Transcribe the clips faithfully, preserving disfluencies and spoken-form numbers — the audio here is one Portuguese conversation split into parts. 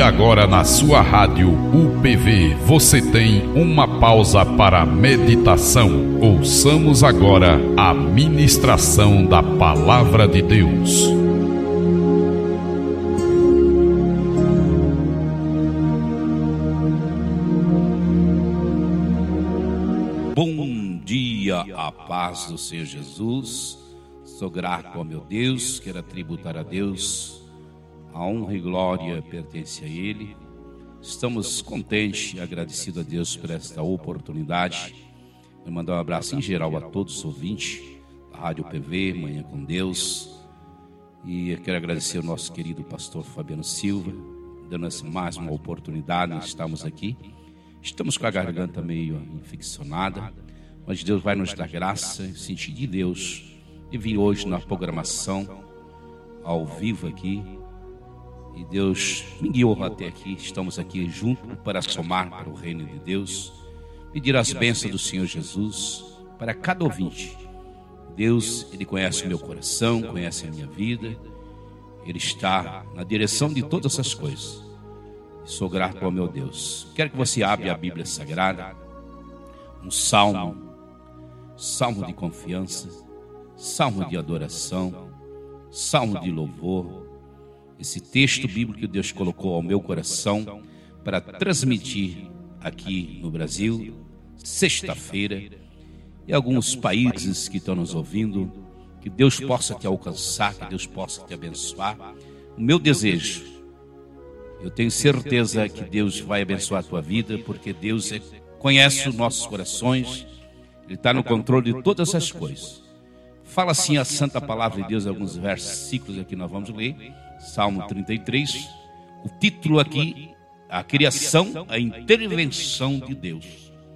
agora na sua rádio U P V você tem uma pausa para a meditação. Ouçamos agora a ministração da Palavra de Deus. Bom dia, a paz do Senhor Jesus. Sou grato ao meu Deus, quero tributar a Deus. A honra e glória pertence a Ele. Estamos contentes e agradecidos a Deus por esta oportunidade. Eu mando um abraço em geral a todos os ouvintes da Rádio U P V, Manhã com Deus. E eu quero agradecer ao nosso querido pastor Fabiano Silva, dando-nos mais uma oportunidade. Nós estamos aqui. Estamos com a garganta meio infeccionada, mas Deus vai nos dar graça, sentir de Deus, e vir hoje na programação, ao vivo aqui. E Deus me guiou até aqui, estamos aqui juntos para somar para o reino de Deus, pedir as bênçãos do Senhor Jesus para cada ouvinte. Deus, Ele conhece o meu coração, conhece a minha vida, Ele está na direção de todas essas coisas. Sou grato ao meu Deus. Quero que você abra a Bíblia Sagrada, um salmo, salmo de confiança, salmo de adoração, salmo de louvor. Esse texto bíblico que Deus colocou ao meu coração para transmitir aqui no Brasil, sexta-feira, e alguns países que estão nos ouvindo, que Deus possa te alcançar, que Deus possa te abençoar. O meu desejo, eu tenho certeza que Deus vai abençoar a tua vida, porque Deus é, conhece os nossos corações, Ele está no controle de todas essas coisas. Fala assim a santa palavra de Deus, alguns versículos aqui nós vamos ler. Salmo trinta e três, o título aqui, a criação, a intervenção de Deus.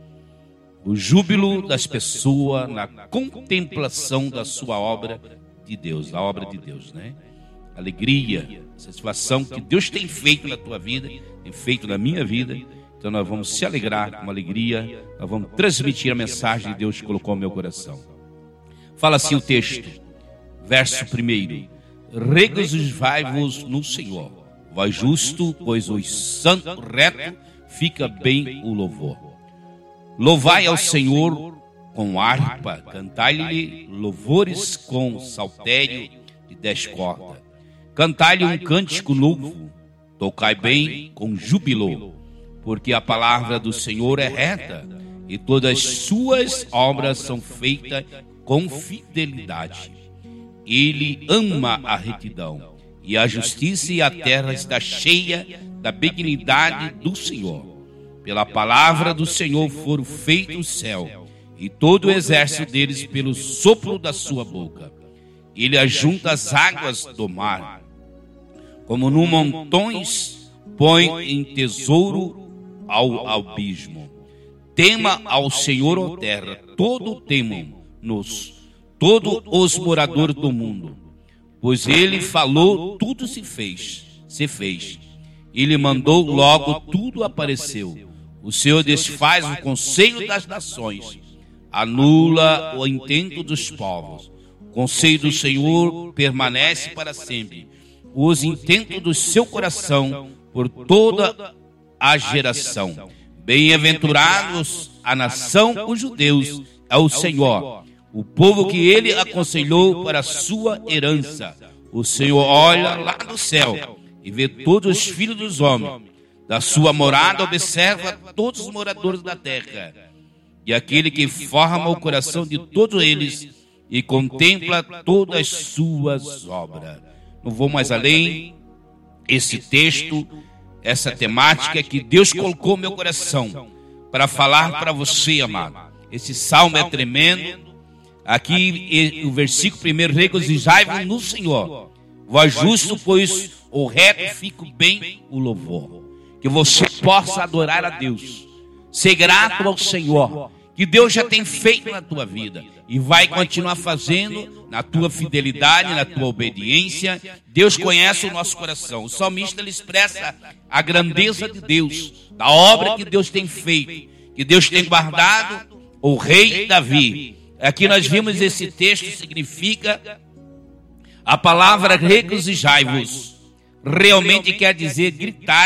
O júbilo das pessoas na contemplação da sua obra de Deus, da obra de Deus, né? Alegria, satisfação que Deus tem feito na tua vida, tem feito na minha vida. Então nós vamos se alegrar com alegria, nós vamos transmitir a mensagem que Deus colocou no meu coração. Fala assim o texto, verso primeiro: regozijai-vos no Senhor, vós justo, pois os santos reto fica bem o louvor. Louvai ao Senhor com harpa, cantai-lhe louvores com saltério de dez cordas. Cantai-lhe um cântico novo, tocai bem com júbilo, porque a palavra do Senhor é reta, e todas as suas obras são feitas com fidelidade. Ele ama a retidão e a justiça, e a terra está cheia da benignidade do Senhor. Pela palavra do Senhor foram feitos o céu, e todo o exército deles pelo sopro da sua boca. Ele ajunta as águas do mar, como num montões põe em tesouro ao abismo. Tema ao Senhor, ó terra, todo temam-nos, todos os moradores do mundo, pois Ele falou, tudo se fez, se fez. Ele mandou, logo tudo apareceu. O Senhor desfaz o conselho das nações, anula o intento dos povos. O conselho do Senhor permanece para sempre, os intentos do seu coração por toda a geração. Bem-aventurados a nação, os judeus, é o Senhor, o povo que Ele aconselhou para a sua herança. O Senhor olha lá do céu e vê todos os filhos dos homens. Da sua morada observa todos os moradores da terra. E aquele que forma o coração de todos eles e contempla todas as suas obras. Não vou mais além. Esse texto, essa temática que Deus colocou no meu coração para falar para você, amado. Esse salmo é tremendo. Aqui o versículo primeiro: regozijai-vos no Senhor, vós justo, pois o reto fica bem o louvor. Que você possa adorar a Deus, ser grato ao Senhor, que Deus já tem feito na tua vida e vai continuar fazendo na tua fidelidade, na tua obediência. Deus conhece o nosso coração. O salmista ele expressa a grandeza de Deus, da obra que Deus tem feito, que Deus tem guardado o rei Davi. Aqui nós vimos esse texto, significa a palavra regozijai-vos. Realmente quer dizer gritar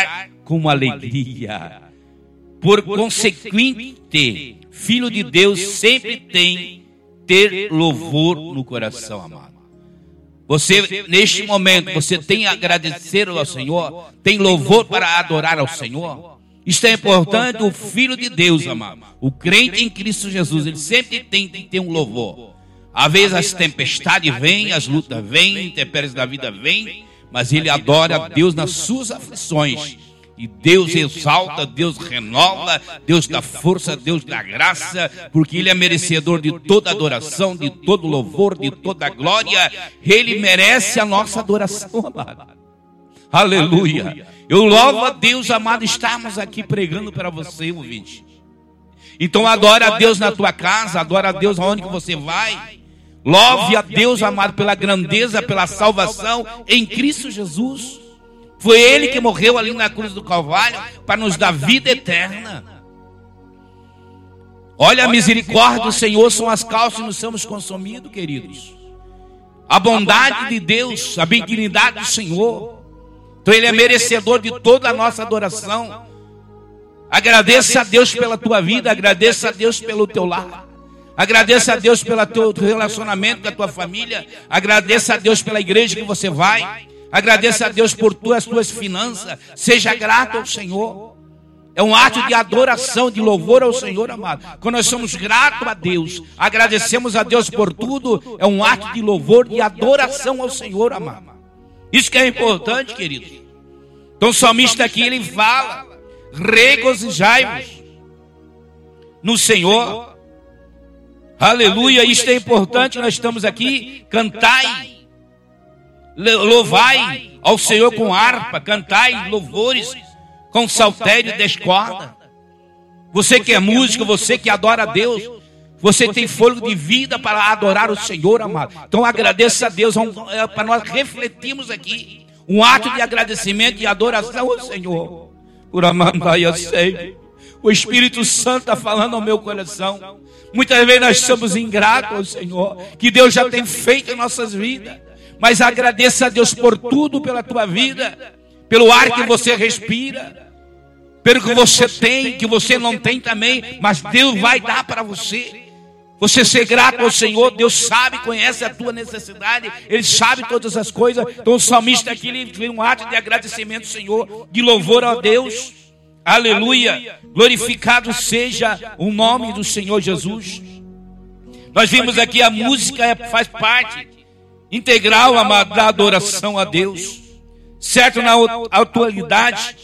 com alegria. Por consequente, filho de Deus sempre tem ter louvor no coração, amado. Você, neste momento, você tem a agradecer ao Senhor, tem louvor para adorar ao Senhor. Isto é importante. O filho de Deus, amado, o crente em Cristo Jesus, ele sempre tem que ter um louvor. Às vezes as tempestades vêm, as lutas vêm, intempéries da vida vêm, mas ele adora a Deus nas suas aflições. E Deus exalta, Deus renova, Deus dá força, Deus dá graça, porque Ele é merecedor de toda adoração, de todo louvor, de toda glória. Ele merece a nossa adoração, amado. Aleluia. Eu louvo a Deus, amado, estarmos aqui pregando para você, ouvinte. Então adora a Deus na tua casa, adora a Deus aonde que você vai. Louve a Deus, amado, pela grandeza, pela salvação em Cristo Jesus. Foi Ele que morreu ali na cruz do Calvário para nos dar vida eterna. Olha, a misericórdia do Senhor são as causas que nos somos consumidos, queridos. A bondade de Deus, a benignidade do Senhor. Então Ele é merecedor de toda a nossa adoração. Agradeça a Deus pela tua vida, agradeça a Deus pelo teu lar. Agradeça a Deus pelo teu relacionamento com a tua família. Agradeça a Deus pela igreja que você vai. Agradeça a Deus por tuas tuas finanças. Seja grato ao Senhor. É um ato de adoração, de louvor ao Senhor, amado. Quando nós somos gratos a Deus, agradecemos a Deus por tudo, é um ato de louvor, de adoração ao Senhor, amado. Isso que é importante, querido. Então o salmista aqui, ele fala: regozijai-vos no Senhor. Aleluia. Isto é importante, nós estamos aqui. Cantai, louvai ao Senhor com harpa, cantai louvores com saltério e descorda. Você que é músico, você que adora a Deus, você tem fôlego de vida para adorar o Senhor, amado. Então agradeça a Deus, é para nós refletirmos aqui um ato de agradecimento e adoração ao Senhor. Por amandaia sei, o Espírito Santo está falando ao meu coração. Muitas vezes nós somos ingratos ao Senhor, que Deus já tem feito em nossas vidas. Mas agradeça a Deus por tudo, pela tua vida, pelo ar que você respira, pelo que você tem, que você não tem também, mas Deus vai dar para você. Você ser grato ao Senhor, Deus sabe, conhece a tua necessidade, Ele sabe todas as coisas. Então o salmista aqui, ele fez um ato de agradecimento ao Senhor, de louvor a Deus. Aleluia, glorificado seja o nome do Senhor Jesus. Nós vimos aqui a música faz parte integral, amado, da adoração a Deus, certo, na atualidade,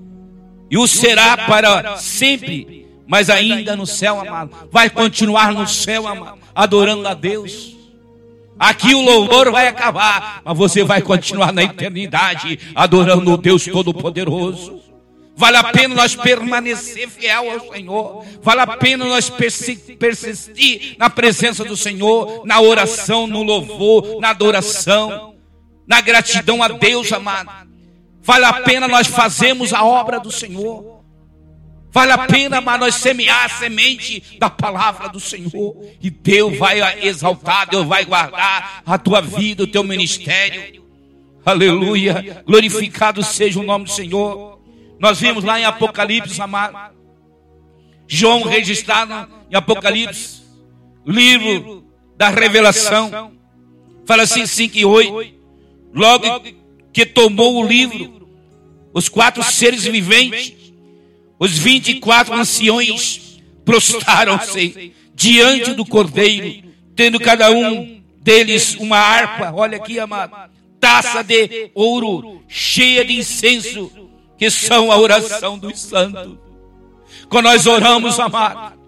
e o será para sempre, mas ainda no céu, amado, vai continuar no céu, amado, adorando a Deus. Aqui o louvor vai acabar, mas você vai continuar na eternidade, adorando o Deus Todo-Poderoso. Vale a pena nós permanecer fiel ao Senhor. Vale a pena nós persistir na presença do Senhor, na oração, no louvor, na adoração, na gratidão a Deus, amado. Vale a pena nós fazermos a obra do Senhor. Vale a pena, amado, nós semear a semente da palavra do Senhor. E Deus vai exaltar, Deus vai guardar a tua vida, o teu ministério. Aleluia. Glorificado seja o nome do Senhor. Nós vimos lá em Apocalipse, amado, João registrado em Apocalipse, livro da revelação, fala assim, cinco e oito, logo que tomou o livro, os quatro seres viventes, os vinte e quatro anciões, prostraram-se diante do Cordeiro, tendo cada um deles uma harpa, olha aqui, amado, taça de ouro, cheia de incenso, que são a oração dos santos. Quando nós oramos, amado,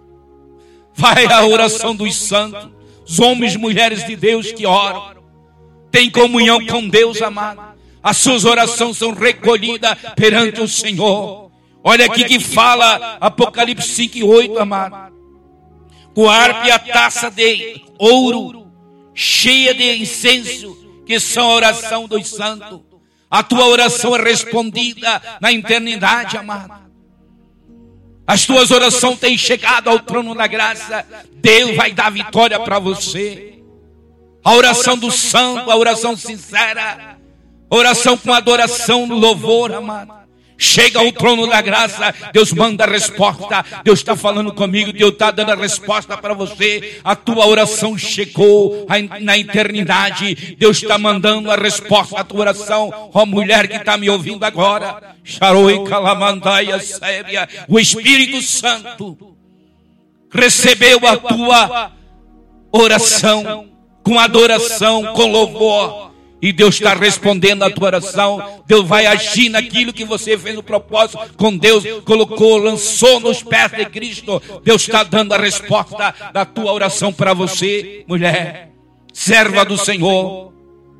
vai a oração dos santos, os homens e mulheres de Deus que oram, têm comunhão com Deus, amado. As suas orações são recolhidas perante o Senhor. Olha aqui que fala Apocalipse cinco e oito, amado. Com a harpa e a taça de ouro, cheia de incenso, que são a oração dos santos. A tua oração é respondida na eternidade, amado. As tuas orações têm chegado ao trono da graça. Deus vai dar vitória para você. A oração do santo, a oração sincera, oração com adoração, louvor, amado, Chega ao trono da graça, Deus manda a resposta. Deus está falando comigo, Deus está dando a resposta para você. A tua oração chegou na eternidade. Deus está mandando a resposta à tua oração. Ó mulher que está me ouvindo agora, o Espírito Santo recebeu a tua oração com adoração, com louvor. E Deus está respondendo a tua oração. Deus vai agir naquilo que você fez no propósito com Deus, colocou, lançou nos pés de Cristo. Deus está dando a resposta da tua oração para você, mulher, serva do Senhor.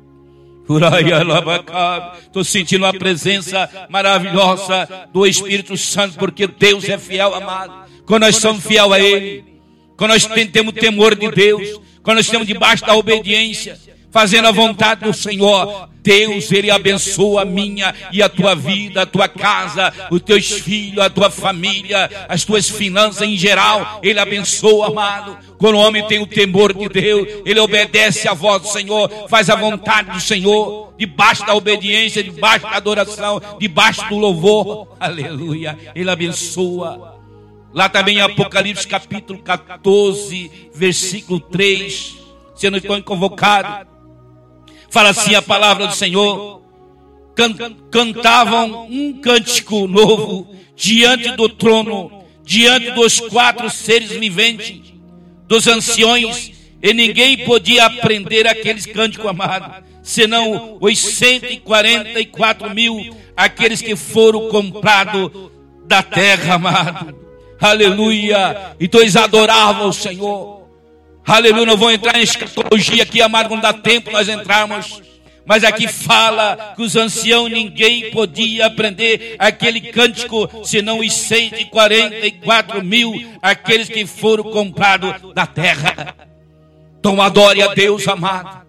Estou sentindo a presença maravilhosa do Espírito Santo, porque Deus é fiel, amado. Quando nós somos fiel a Ele, quando nós temos temor de Deus, quando nós estamos debaixo da obediência, fazendo a vontade do Senhor, Deus, Ele abençoa a minha e a tua vida, a tua casa, os teus filhos, a tua família, as tuas finanças em geral. Ele abençoa, amado. Quando o homem tem o temor de Deus, ele obedece à voz do Senhor, faz a vontade do Senhor, debaixo da obediência, debaixo da adoração, debaixo do louvor. Aleluia. Ele abençoa. Lá também em Apocalipse capítulo quatorze, versículo três, se eu não estou convocado, fala assim a palavra do Senhor: Can, cantavam um cântico novo diante do trono, diante dos quatro seres viventes, dos anciões, e ninguém podia aprender aqueles cânticos, amados, senão os cento e quarenta e quatro mil, aqueles que foram comprados da terra, amado. Aleluia. Então eles adoravam o Senhor. Aleluia. Não vou entrar em escatologia aqui, amado, não dá tempo nós entrarmos. Mas aqui fala que os anciãos, ninguém podia aprender aquele cântico, senão os cento e quarenta e quatro mil, aqueles que foram comprados da terra. Então adore a Deus, amado.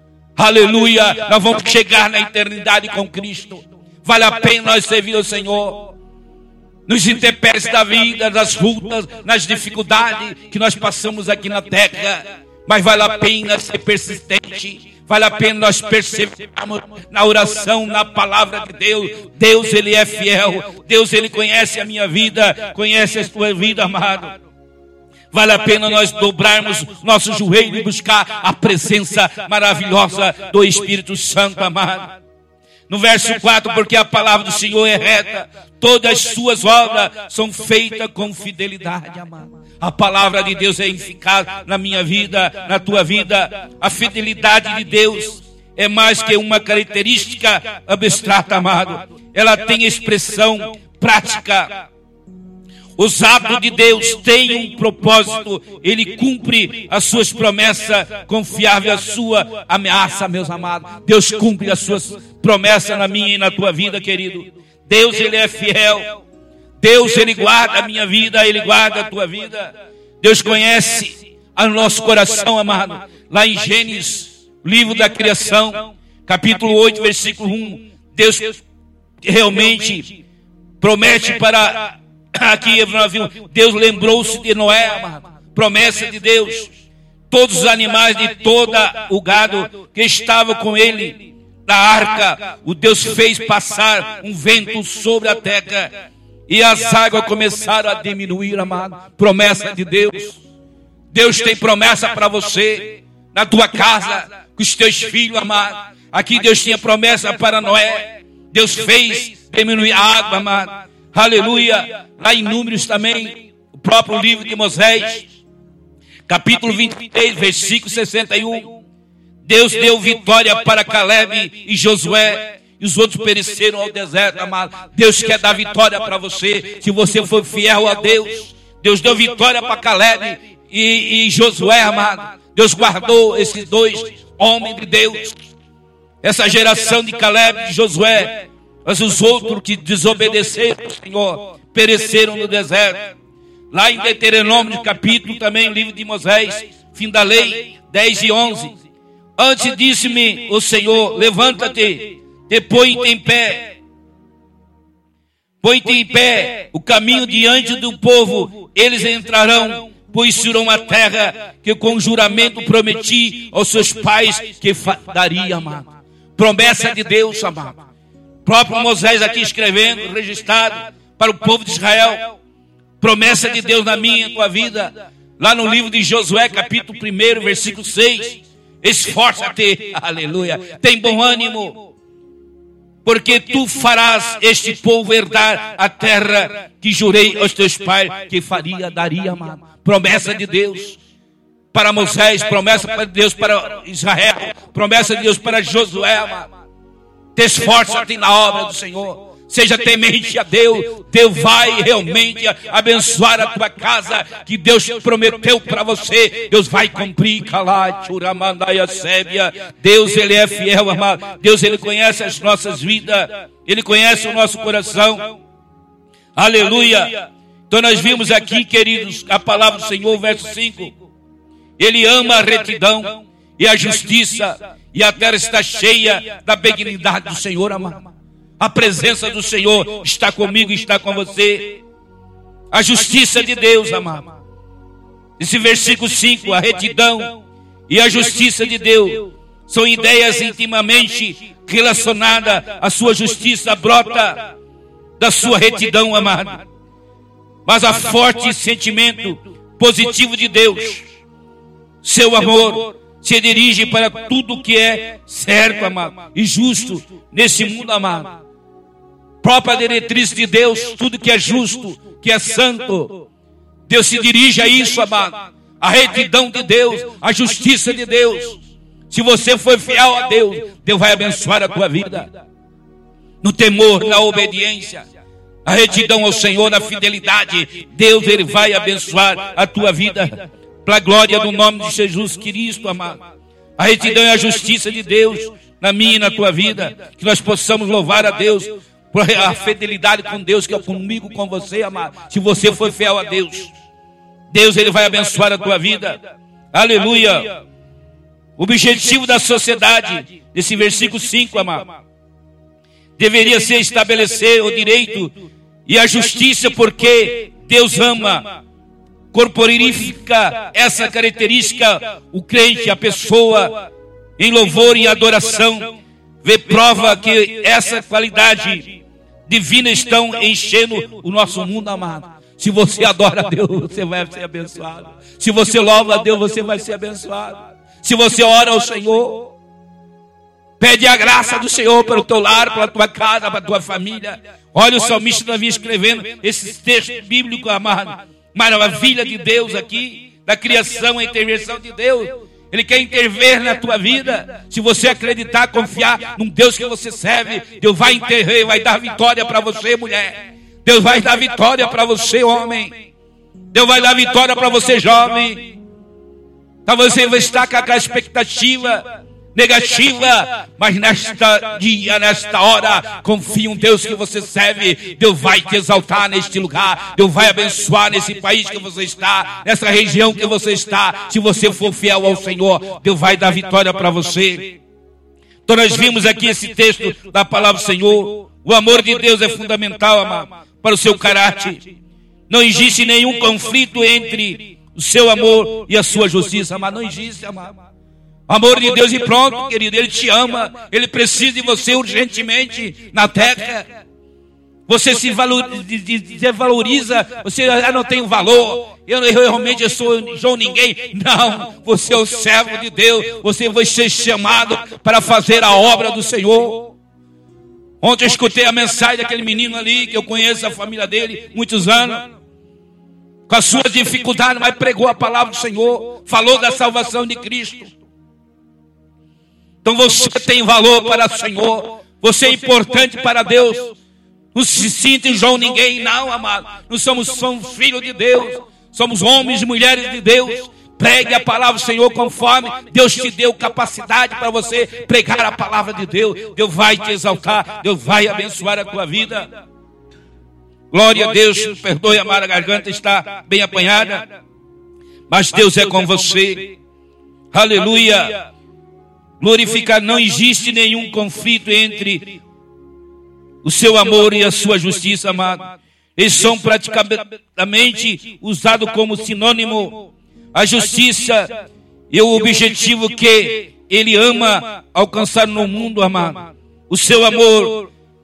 Aleluia. Nós vamos chegar na eternidade com Cristo. Vale a pena nós servir ao Senhor. Nos intempéries da vida, nas lutas, nas dificuldades que nós passamos aqui na terra. Mas vale a pena ser persistente. Vale a pena nós perseverarmos na oração, na palavra de Deus. Deus, Ele é fiel. Deus, Ele conhece a minha vida, conhece a tua vida, amado. Vale a pena nós dobrarmos nosso joelho e buscar a presença maravilhosa do Espírito Santo, amado. No verso quatro, porque a palavra do Senhor é reta, todas as suas obras são feitas com fidelidade, amado. A palavra de Deus é eficaz na minha vida, na tua vida. A fidelidade de Deus é mais que uma característica abstrata, amado. Ela tem expressão prática. Os atos de Deus têm um propósito. Ele cumpre as suas promessas, confiável a sua ameaça, meus amados. Deus cumpre as suas promessas na minha e na tua vida, querido. Deus, Ele é fiel. Deus, Ele guarda a minha vida, Ele guarda a tua vida. Deus conhece o nosso coração, amado. Lá em Gênesis, livro da criação, capítulo oito, versículo um, Deus realmente promete para... Aqui Deus lembrou-se de Noé, amado. Promessa de Deus. Todos os animais de todo o gado que estava com ele na arca, o Deus fez passar um vento sobre a terra e as águas começaram a diminuir, amado. Promessa de Deus. Deus tem promessa para você, na tua casa, com os teus filhos, amado. Aqui Deus tinha promessa para Noé. Deus fez diminuir a água, amado. Aleluia. Lá em Números também, o próprio livro de Moisés, capítulo vinte e três, versículo sessenta e um. Deus deu vitória para Caleb e Josué, e os outros pereceram ao deserto, amado. Deus quer dar vitória para você, se você for fiel a Deus. Deus deu vitória para Caleb e, e Josué, amado. Deus guardou esses dois homens de Deus. Essa geração de Caleb e de Josué. Mas os outros que desobedeceram ao Senhor pereceram no deserto. Lá em Deuteronômio, capítulo também, livro de Moisés, fim da lei, dez e onze. Antes disse-me o Senhor: levanta-te, te põe-te em pé. Põe-te em pé o caminho diante do povo. Eles entrarão, pois serão a terra que com juramento prometi aos seus pais que daria, amado. Promessa de Deus, amado. próprio Moisés aqui escrevendo, registrado para o povo de Israel. Promessa de Deus na minha e na tua vida. Lá no livro de Josué, capítulo um, versículo seis. Esforça-te, aleluia, tem bom ânimo, porque tu farás este povo herdar a terra que jurei aos teus pais que faria, daria, amado. Promessa de Deus para Moisés, promessa de Deus para Israel, promessa de Deus para Josué, amado. Te esforça-te na obra do Senhor. Seja temente a Deus. Deus vai realmente abençoar a tua casa, que Deus prometeu para você. Deus vai cumprir. Deus, Ele é fiel, amado. Deus, Ele conhece as nossas vidas. Ele conhece o nosso coração. Aleluia. Então nós vimos aqui, queridos, a palavra do Senhor, verso cinco. Ele ama a retidão e a justiça, e a terra está cheia da benignidade do Senhor, amado. A presença do Senhor está comigo e está com você. A justiça de Deus, amado. Esse versículo cinco, a retidão e a justiça de Deus são ideias intimamente relacionadas. A sua justiça brota da sua retidão, amado. Mas a forte sentimento positivo de Deus, seu amor, se dirige para tudo que é certo, amado, e justo nesse mundo, amado. Própria diretriz de Deus, tudo que é justo, que é santo, Deus se dirige a isso, amado. A retidão de Deus, a justiça de Deus. Se você for fiel a Deus, Deus vai abençoar a tua vida. No temor, na obediência, a retidão ao Senhor, na fidelidade, Deus, Ele vai abençoar a tua vida. Para a glória do nome de Jesus Cristo, amado. A retidão é a justiça de Deus na minha e na tua vida. Que nós possamos louvar a Deus por a fidelidade com Deus, que é comigo, com você, amado. Se você for fiel a Deus, Deus, Ele vai abençoar a tua vida. Aleluia. O objetivo da sociedade, desse versículo cinco, amado, deveria ser estabelecer o direito e a justiça, porque Deus ama. Corporifica essa característica, o crente, a pessoa, em louvor e adoração, vê prova que essa qualidade divina estão enchendo o nosso mundo, amado. Se você adora a Deus, você vai ser abençoado. Se você louva a Deus, você vai ser abençoado. Se você ora ao Senhor, pede a graça do Senhor para o teu lar, para a tua casa, para a tua família. Olha o salmista Davi escrevendo esses textos bíblicos, amado. Maravilha de Deus aqui, da criação, a intervenção de Deus. Ele quer intervir na tua vida. Se você acreditar, confiar num Deus que você serve, Deus vai intervir, vai dar vitória para você, mulher. Deus vai dar vitória para você, homem. Deus vai dar vitória para você, jovem. Talvez você vai estar com aquela expectativa negativa, mas nesta dia, nesta hora, confia em um Deus que você serve. Deus vai te exaltar neste lugar. Deus vai abençoar nesse país que você está, nessa região que você está. Se você for fiel ao Senhor, Deus vai dar vitória para você. Então nós vimos aqui esse texto da palavra do Senhor. O amor de Deus é fundamental, amado, para o seu caráter. Não existe nenhum conflito entre o seu amor e a sua justiça, amado. Não existe, amado. O amor de Deus e pronto, querido. Ele te ama. Ele precisa de você urgentemente na terra. Você se desvaloriza. Você ah, não tem valor. Eu, eu realmente eu sou, sou ninguém. Não, você é o servo de Deus. Você vai ser chamado para fazer a obra do Senhor. Ontem eu escutei a mensagem daquele menino ali, que eu conheço a família dele, muitos anos. Com as suas dificuldades, mas pregou a palavra do Senhor. Falou da salvação de Cristo. Então você tem valor para o Senhor. Você é importante para Deus. Não se sinta João ninguém, não, amado. Nós somos, somos filhos de Deus. Somos homens e mulheres de Deus. Pregue a palavra do Senhor conforme Deus te deu capacidade para você pregar a palavra de Deus. Deus vai te exaltar. Deus vai abençoar a tua vida. Glória a Deus. Perdoe, amada, a garganta está bem apanhada. Mas Deus é com você. Aleluia. Glorificar, não existe nenhum conflito entre o seu amor e a sua justiça, amado. Eles são praticamente usados como sinônimo. A justiça e o objetivo que ele ama alcançar no mundo, amado. O seu amor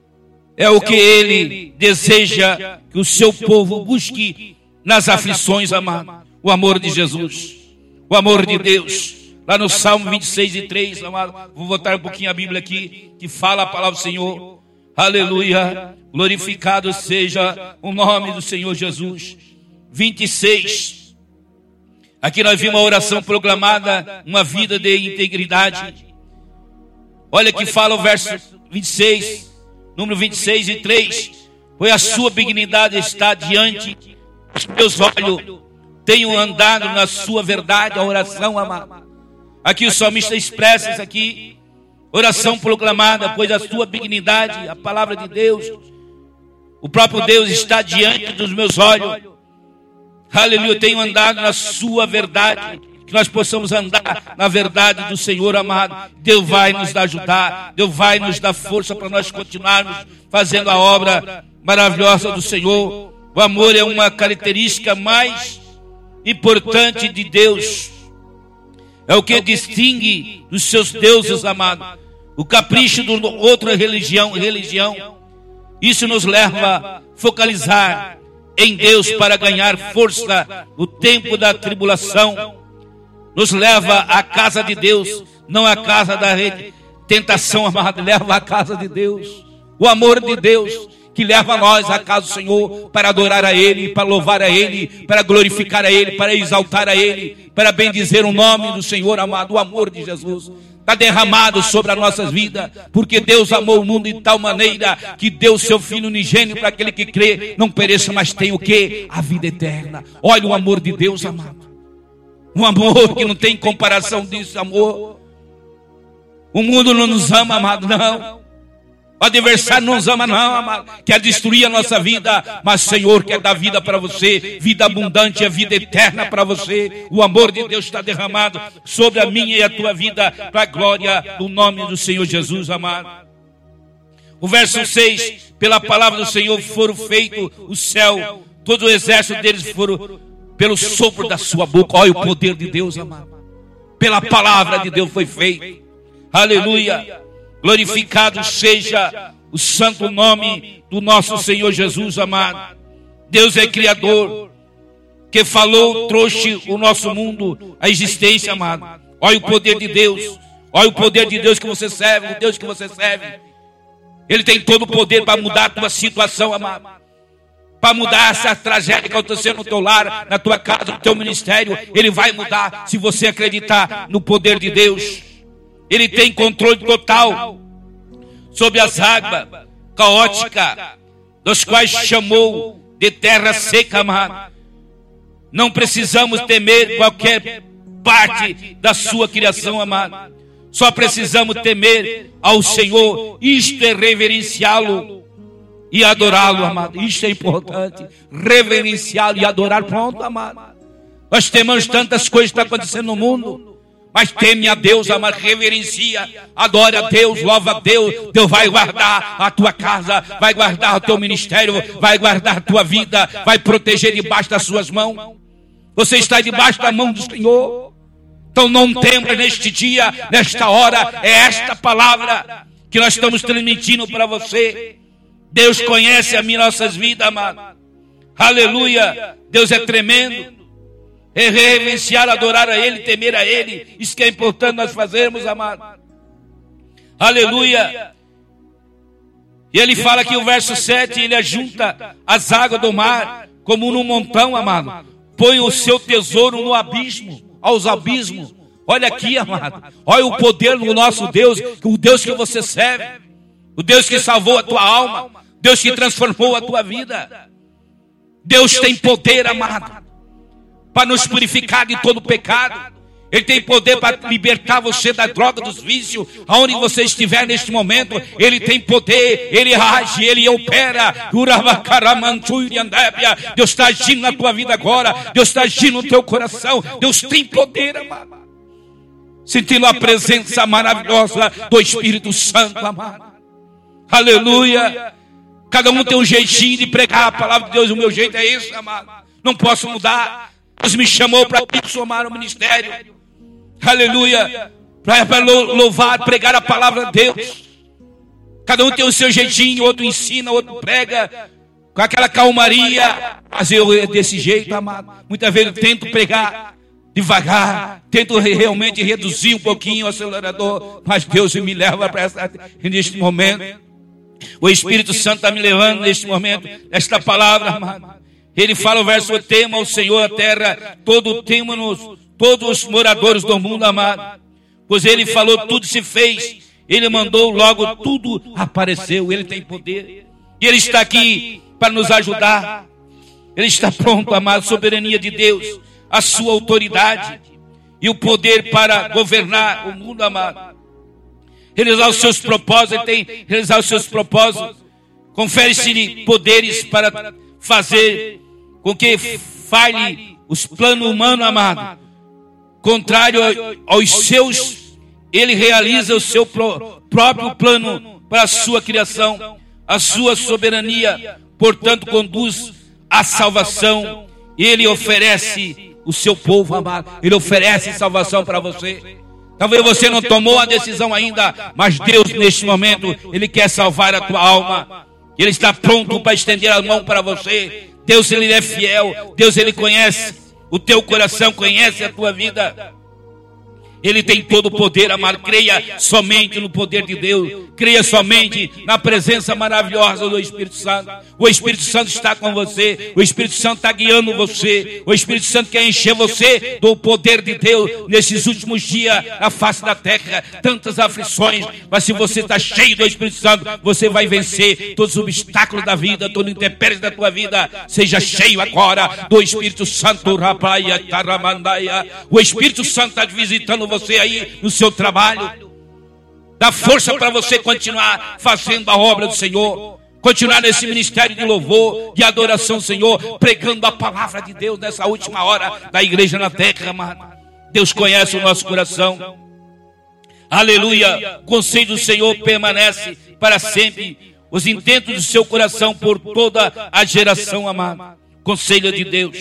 É o que Ele deseja que o seu povo busque nas aflições, amado. O amor de Jesus, o amor de Deus. Lá no Salmo vinte e seis e três, amado, vou voltar um pouquinho a Bíblia aqui, que fala a palavra do Senhor. Aleluia, glorificado seja o nome do Senhor Jesus. vinte e seis. Aqui nós vimos uma oração proclamada, uma vida de integridade. Olha que fala o verso vinte e seis, número vinte e seis e três. Pois a sua benignidade está diante dos meus olhos, tenho andado na sua verdade. A oração, amado. Aqui o salmista expressa isso aqui, oração proclamada, pois a sua benignidade, a palavra de Deus, o próprio Deus está diante dos meus olhos. Aleluia, eu tenho andado na sua verdade. Que nós possamos andar na verdade do Senhor, amado. Deus vai nos ajudar, Deus vai nos dar força para nós continuarmos fazendo a obra maravilhosa do Senhor. O amor é uma característica mais importante de Deus. É o que distingue dos seus deuses, amado. O capricho de outra religião, religião. Isso nos leva a focalizar em Deus para ganhar força no tempo da tribulação. Nos leva à casa de Deus, não à casa da tentação, amado. Leva à casa de Deus. O amor de Deus que leva nós à casa do Senhor para adorar a Ele, para louvar a Ele, para glorificar a Ele, para exaltar a Ele, para bendizer o nome do Senhor, amado. O amor de Jesus está derramado sobre as nossas vidas, porque Deus amou o mundo de tal maneira que deu o seu Filho unigênito para aquele que crê, não pereça, mas tem o quê? A vida eterna. Olha o amor de Deus, amado. Um amor que não tem comparação disso, amor. O mundo não nos ama, amado, não. O adversário não nos ama, não, amado. Quer destruir a nossa vida, mas o Senhor quer dar vida para você, vida abundante, a vida eterna para você. O amor de Deus está derramado sobre a minha e a tua vida, para a glória do nome do Senhor Jesus, amado. O verso seis, pela palavra do Senhor foram feitos o céu, todo o exército deles foram pelo sopro da sua boca. Olha o poder de Deus, amado. Pela palavra de Deus foi feito. Aleluia. Glorificado seja o santo nome do nosso Senhor Jesus, amado. Deus é Criador, que falou, trouxe o nosso mundo à existência, amado. Olha o poder de Deus. Olha o poder de Deus que você serve, o Deus que você serve. Ele tem todo o poder para mudar a tua situação, amado. Para mudar essa tragédia que aconteceu no teu lar, na tua casa, no teu ministério. Ele vai mudar se você acreditar no poder de Deus. Ele tem controle total sobre as águas caóticas, das quais chamou de terra seca, amado. Não precisamos temer qualquer parte da sua criação, amado. Só precisamos temer ao Senhor. Isto é reverenciá-lo e adorá-lo, amado. Isto é importante. Reverenciá-lo e adorar. Pronto, amado. Nós tememos tantas coisas que estão acontecendo no mundo. Mas teme a Deus, ama, reverencia, adora a Deus, louva a Deus. Deus vai guardar a tua casa, vai guardar o teu ministério, vai guardar a tua vida, vai proteger debaixo das suas mãos. Você está debaixo da mão do Senhor. Então não tema neste dia, nesta hora. É esta palavra que nós estamos transmitindo para você. Deus conhece as nossas vidas, amado. Aleluia. Deus é tremendo. É reverenciar, adorar a Ele, temer a Ele. Isso que é importante nós fazermos, amado. Aleluia. E ele fala aqui o verso sete, ele ajunta as águas do mar como num montão, amado. Põe o seu tesouro no abismo, aos abismos. Olha aqui, amado. Olha o poder do nosso Deus, o Deus que você serve. O Deus que salvou a tua alma. Deus que transformou a tua vida. Deus tem poder, amado, para nos purificar de todo pecado. Ele tem poder para libertar você da droga, dos vícios, aonde você estiver neste momento. Ele tem poder, Ele age, Ele opera. Deus está agindo na tua vida agora. Deus está agindo no teu coração. Deus tem poder, amado. Sentindo a presença maravilhosa do Espírito Santo, amado. Aleluia. Cada um tem um jeitinho de pregar a palavra de Deus. O meu jeito é esse, amado. Não posso mudar. Deus me chamou para somar o ministério. Aleluia. Para louvar, pregar a palavra de Deus. Cada um tem o seu jeitinho, outro ensina, outro prega, com aquela calmaria. Mas eu, desse jeito, amado, muitas vezes eu tento pregar devagar, tento realmente reduzir um pouquinho o acelerador, mas Deus me leva para essa, neste momento. O Espírito Santo está me levando neste momento, esta palavra, amado. Ele fala o verso: tema o Senhor a terra, todo tema-nos, todos os moradores do mundo, amado. Pois ele falou, tudo se fez. Ele mandou, logo tudo apareceu. Ele tem poder. E ele está aqui para nos ajudar. Ele está pronto, amado, soberania de Deus, a sua autoridade e o poder para governar o mundo, amado. Realizar os seus propósitos, ele tem realizar os seus propósitos. Confere-se-lhe poderes para fazer com que falhe os planos humanos, amado. Contrário aos seus, ele realiza o seu próprio plano para a sua criação, a sua soberania, portanto conduz à salvação. Ele oferece o seu povo, amado. Ele oferece salvação para você. Talvez você não tomou a decisão ainda, mas Deus neste momento, Ele quer salvar a tua alma. Ele está pronto para estender a mão para você. Deus, Ele é fiel. Deus, Ele conhece o teu coração, conhece a tua vida. Ele tem todo o poder, amado. Creia somente no poder de Deus. Creia somente na presença maravilhosa do Espírito Santo. O Espírito Santo está com você. O Espírito Santo está guiando você. O Espírito Santo quer encher você do poder de Deus nesses últimos dias na face da terra. Tantas aflições. Mas se você está cheio do Espírito Santo, você vai vencer todos os obstáculos da vida, todo o intempéries da tua vida. Seja cheio agora do Espírito Santo. O Espírito Santo está te visitando você aí no seu trabalho. Dá força para você continuar fazendo a obra do Senhor, continuar nesse ministério de louvor, de adoração ao Senhor, pregando a palavra de Deus nessa última hora da igreja na terra, amado. Deus conhece o nosso coração. Aleluia. O conselho do Senhor permanece para sempre, os intentos do seu coração por toda a geração, amado. Conselho de Deus.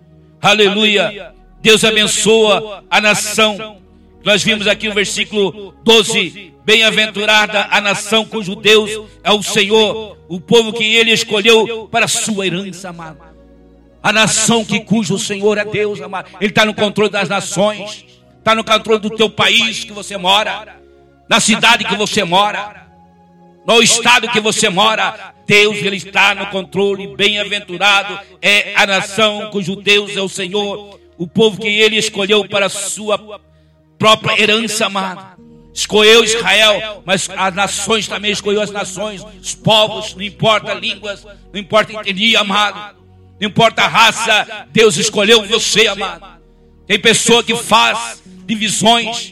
Aleluia. Deus abençoa a nação. Nós vimos aqui o versículo doze. Bem-aventurada a nação cujo Deus é o Senhor, o povo que Ele escolheu para a sua herança, amado. A nação que cujo Senhor é Deus, amado. Ele está no controle das nações, está no controle do teu país que você mora, na cidade que você mora, no estado que você mora. Deus, Ele está no controle. Bem-aventurado é a nação cujo Deus é o Senhor, o povo que Ele escolheu para a sua própria herança, amado. Escolheu Israel, mas as nações também escolheu as nações, os povos, não importa línguas, não importa etnia, amado, não importa raça, Deus escolheu você, amado. Tem pessoa que faz divisões,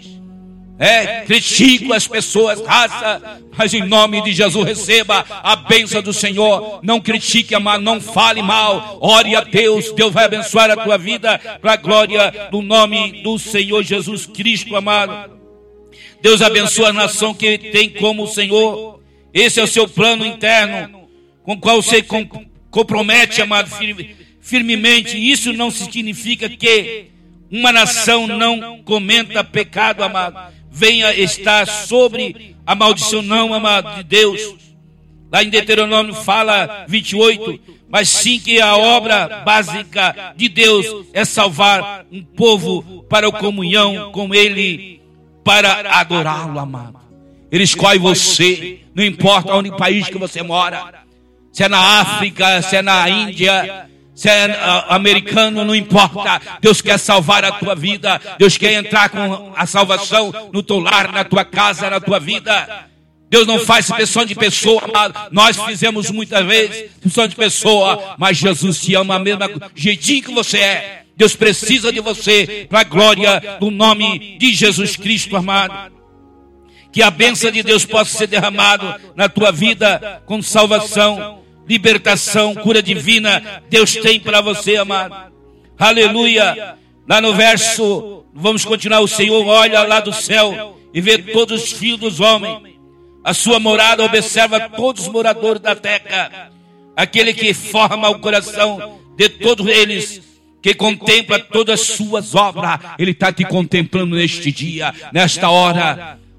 é, critica as pessoas, raça, mas em nome de Jesus receba a bênção do Senhor. Não critique, amado, não fale mal, ore a Deus, Deus vai abençoar a tua vida para a glória do nome do Senhor Jesus Cristo, amado. Deus abençoa a nação que tem como o Senhor. Esse é o seu plano interno, com o qual você com, compromete, amado, firme, firmemente. Isso não significa que uma nação não cometa pecado, amado, venha estar sobre a maldição, não, amado, de Deus. Lá em Deuteronômio fala vinte e oito, mas sim que a obra básica de Deus é salvar um povo para a comunhão com Ele, para adorá-lo, amado. Ele escolhe você, não importa onde país que você mora, se é na África, se é na Índia, se é uh, americano, não importa. Deus quer salvar a tua vida. Deus quer entrar com a salvação no teu lar, na tua casa, na tua vida. Deus não faz exceção de pessoa, amado. Nós fizemos muitas vezes exceção de pessoa, mas Jesus te ama mesmo do jeitinho que você é. Deus precisa de você para a glória do nome de Jesus Cristo, amado. Que a bênção de Deus possa ser derramada na tua vida com salvação, libertação, cura divina. Deus tem para você, amado. Aleluia. Lá no verso, vamos continuar. O Senhor olha lá do céu e vê todos os filhos dos homens. A sua morada observa todos os moradores da terra. Aquele que forma o coração de todos eles, que contempla todas as suas obras. Ele está te contemplando neste dia, nesta hora.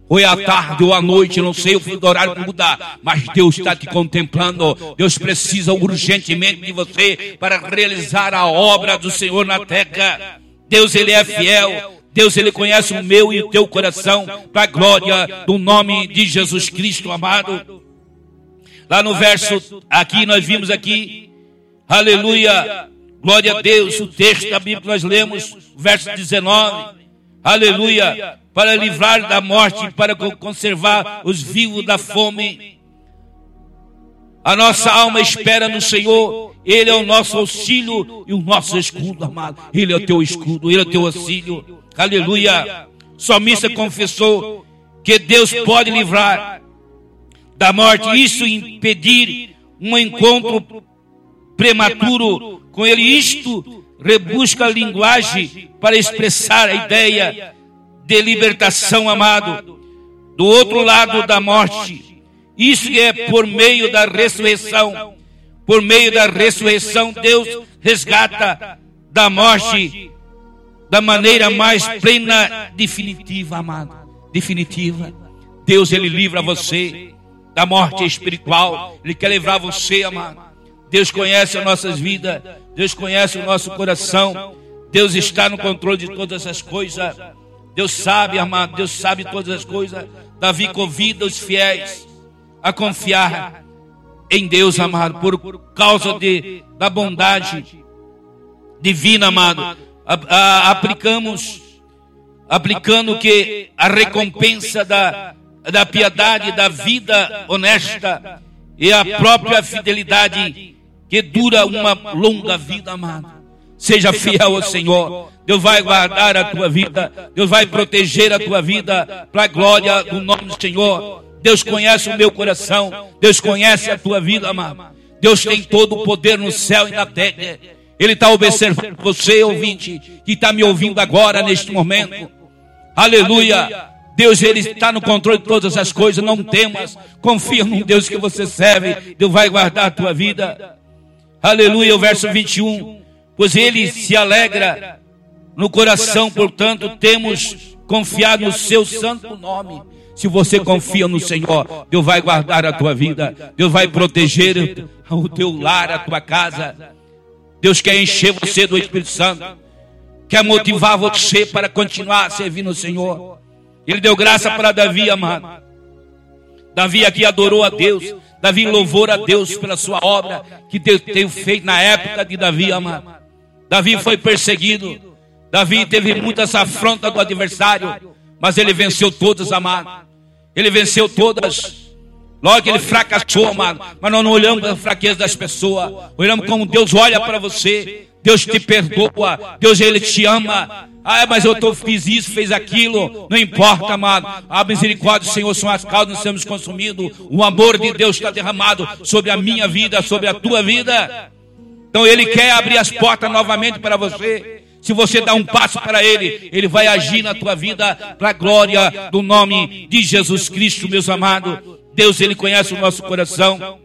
ou é à tarde ou à noite, não sei, o fim do horário mudar, mas Deus está te contemplando. Deus precisa urgentemente de você para realizar a obra do Senhor na terra. Deus, Ele é fiel. Deus, Ele conhece o meu e o teu coração, para a glória do nome de Jesus Cristo, amado. Lá no verso, aqui nós vimos aqui, aleluia, glória a Deus, o texto da Bíblia que nós lemos, verso dezenove, aleluia, para livrar da morte, para conservar os vivos da fome. A nossa alma espera no Senhor, Ele é o nosso auxílio e o nosso escudo, amado. Ele é o teu escudo, Ele é o teu auxílio, aleluia. O salmista confessou que Deus pode livrar da morte, isso impedir um encontro prematuro com Ele. Isto rebusca a linguagem para expressar a ideia de libertação, amado, do outro lado da morte. Isso é por meio da ressurreição. Por meio da ressurreição, Deus resgata da morte da maneira mais plena, definitiva, amado. Definitiva. Deus, Ele livra você da morte espiritual. Ele quer livrar você, amado. Deus conhece as nossas vidas. Deus conhece o nosso coração. Deus está no controle de todas as coisas. Deus sabe, amado. Deus sabe todas as coisas. Davi convida os fiéis a confiar em Deus, amado, por causa de, da bondade divina, amado. A, a, aplicamos, aplicando que a recompensa da, da piedade, da vida honesta e a própria fidelidade que dura uma longa vida, amado. Seja fiel ao Senhor. Deus vai guardar a tua vida. Deus vai proteger a tua vida para a glória do nome do Senhor. Deus conhece o meu coração. Deus conhece a tua vida, amado. Deus tem todo o poder no céu e na terra. Ele está observando você, ouvinte, que está me ouvindo agora, neste momento. Aleluia. Deus, Ele está no controle de todas as coisas. Não temas. Confia no Deus que você serve. Deus vai guardar a tua vida. Aleluia. O verso vinte e um. Pois Ele se alegra no coração, portanto, temos confiado no seu santo nome. Se você confia no Senhor, Deus vai guardar a tua vida. Deus vai proteger o teu lar, a tua casa. Deus quer encher você do Espírito Santo. Quer motivar você para continuar servindo o Senhor. Ele deu graça para Davi, amado. Davi aqui adorou a Deus. Davi louvou a Deus pela sua obra que Deus teve feito na época de Davi, amado. Davi foi perseguido. Davi teve muitas afrontas do adversário. Mas ele venceu todas, amado. Ele venceu todas. Logo que ele fracassou, amado. Mas nós não olhamos para a fraqueza das pessoas. Olhamos como Deus olha para você. Deus te perdoa. Deus, Ele te ama. Ah, mas eu tô, fiz isso, fez aquilo. Não importa, amado. A misericórdia do Senhor são as causas de sermos consumidos. O amor de Deus está derramado sobre a minha vida, sobre a tua vida. Então Ele quer abrir as portas novamente para você. Se você dá um passo para Ele, Ele vai agir na tua vida para a glória do nome de Jesus Cristo, meus amados. Deus, Ele conhece o nosso coração.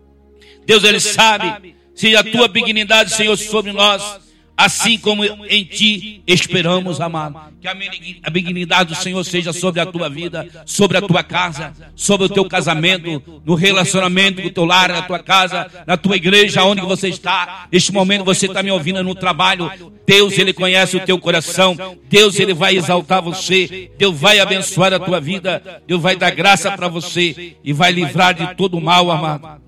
Deus, Ele sabe se a tua benignidade, Senhor, sobre nós, assim como em Ti esperamos, amado. Que a benignidade do Senhor seja sobre a tua vida, sobre a tua casa, sobre o teu casamento, no relacionamento do teu lar, na tua casa, na tua igreja, onde você está. Neste momento você está me ouvindo no trabalho. Deus, Ele conhece o teu coração. Deus, Ele vai exaltar você. Deus vai abençoar a tua vida. Deus vai dar graça para você e vai livrar de todo o mal, amado.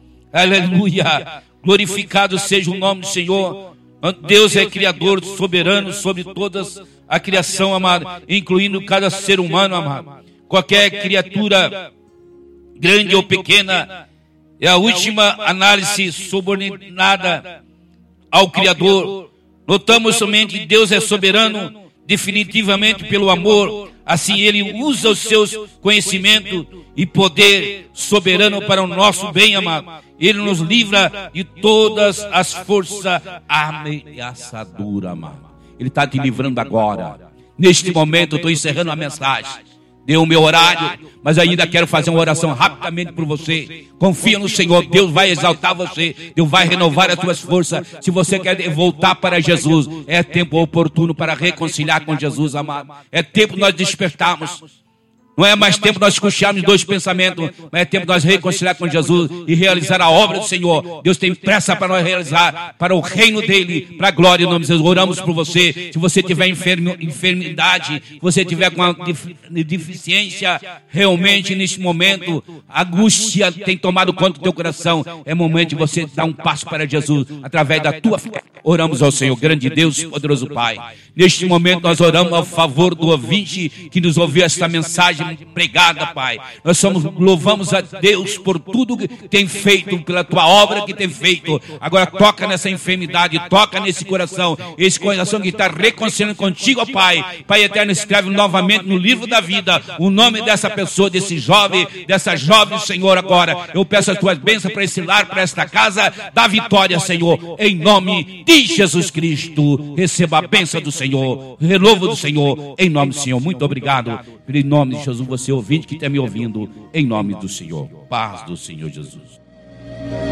Aleluia. Glorificado seja o nome do Senhor. Deus é criador, soberano sobre toda a criação, amado, incluindo cada ser humano, amado. Qualquer criatura, grande ou pequena, é a última análise subordinada ao Criador. Notamos somente que Deus é soberano definitivamente pelo amor. Assim Ele usa os seus conhecimentos e poder soberano para o nosso bem, amado. Ele nos livra de todas as forças ameaçadoras, amado. Ele está te livrando agora. Neste momento eu estou encerrando a mensagem. Deu o meu horário, mas ainda quero fazer uma oração rapidamente por você. Confia no Senhor, Deus vai exaltar você. Deus vai renovar as tuas forças. Se você quer voltar para Jesus, é tempo oportuno para reconciliar com Jesus, amado. É tempo nós despertarmos. Não é mais tempo nós coxarmos dois pensamentos, mas é tempo nós reconciliar com Jesus e realizar a obra do Senhor. Deus tem pressa para nós realizar, para o reino dele, para a glória do nome de Jesus. Oramos por você. Se você tiver enfermo, enfermidade, se você tiver com uma deficiência, realmente neste momento, a angústia tem tomado conta do teu coração. É momento de você dar um passo para Jesus, através da tua fé. Oramos ao Senhor, grande Deus, poderoso Pai. Neste momento nós oramos a favor do ouvinte que nos ouviu esta mensagem pregada, Pai. Nós somos, louvamos a Deus por tudo que tem feito, pela tua obra que tem feito. Agora toca nessa enfermidade, toca nesse coração, esse coração que está reconciliando contigo, ó Pai. Pai eterno, escreve novamente no livro da vida o nome dessa pessoa, desse jovem, dessa jovem, Senhor, agora. Eu peço as tuas bênçãos para esse lar, para esta casa, da vitória, Senhor, em nome de Jesus Cristo. Receba a bênção do Senhor, renovo do Senhor, em nome do Senhor. Muito obrigado. Em nome de Jesus, você ouvinte que está me ouvindo, em nome do Senhor. Paz do Senhor Jesus.